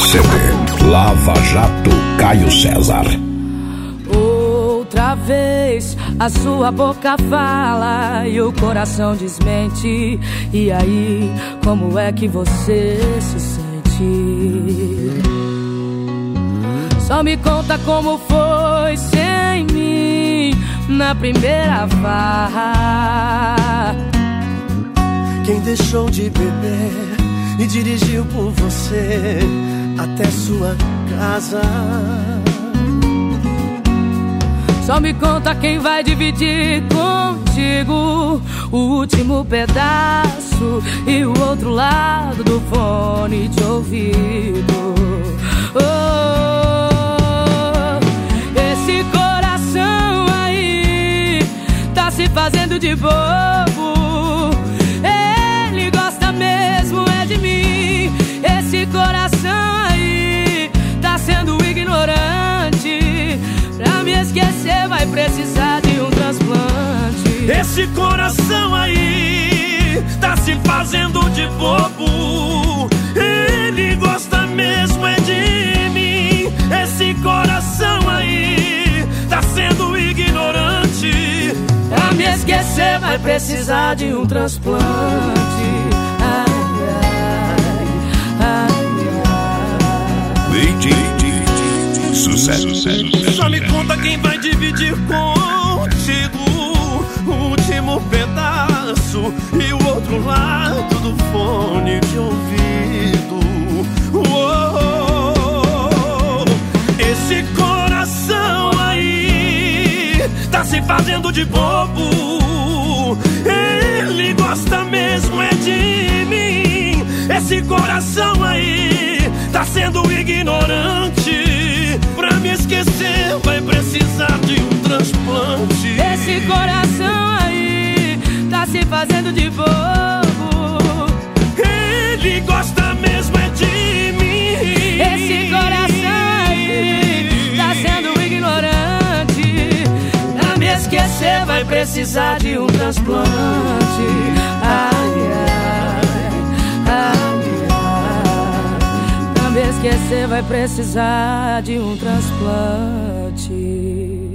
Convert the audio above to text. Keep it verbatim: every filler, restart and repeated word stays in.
C D Lava Jato Caio César. Outra vez a sua boca fala e o coração desmente. E aí, como é que você se sente? Só me conta como foi sem mim na primeira farra. Quem deixou de beber e dirigiu por você até sua casa? Só me conta quem vai dividir contigo o último pedaço e o outro lado do fone de ouvido. Oh, esse coração aí tá se fazendo de bobo. Ele gosta mesmo é de mim. Esse coração aí tá sendo ignorante. Pra me esquecer vai precisar de um transplante. Esse coração aí tá se fazendo de bobo. Ele gosta mesmo é de mim. Esse coração aí tá sendo ignorante. Pra me esquecer vai precisar de um transplante. Ai, ai, ai, ai. Sucesso, sucesso. Só me conta quem vai dividir contigo o último pedaço e o outro lado do fone de ouvido. Oh, esse coração aí tá se fazendo de bobo. Ele gosta mesmo é de mim. Esse coração aí tá sendo ignorante. Pra me esquecer vai precisar de um transplante. Esse coração aí tá se fazendo de bobo. Ele gosta mesmo é de mim. Esse coração aí tá sendo ignorante. Pra me esquecer vai precisar de um transplante. Ai, ai, ai, ai. Pra me esquecer vai precisar de um transplante.